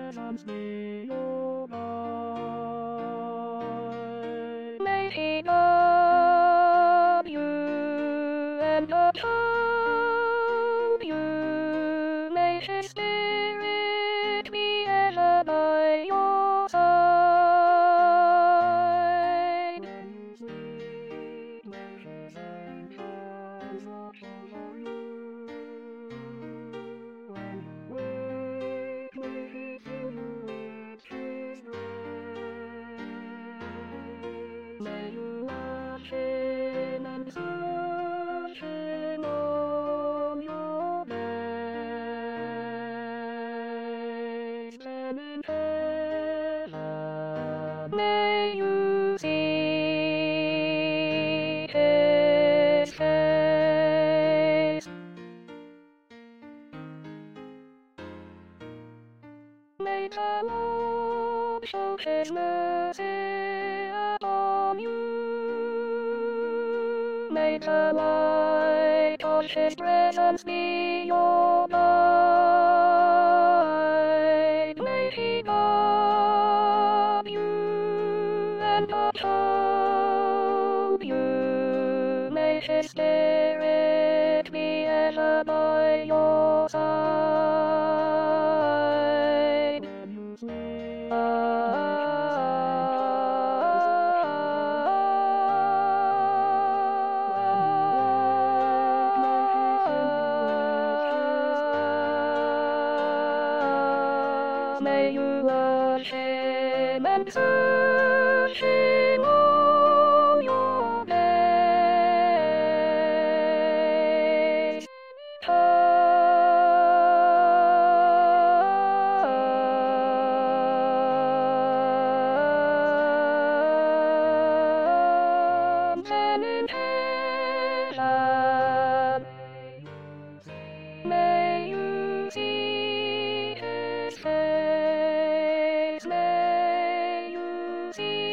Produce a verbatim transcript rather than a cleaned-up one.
presence be your guide. May He love you and uphold you. May His Spirit be ever by your side. When you sleep, may His angels watch over you. When you wake, may He fill you with His grace. May you watch Him and search Him all your days. Then in heaven may you see His face. May the Lord show His mercy upon you. May the light of His presence be your guide. May He guard you and uphold you. May His Spirit be ever by your side. When you sleep, may you watch Him and search Him all your days. Then in heaven may you see His face. May you see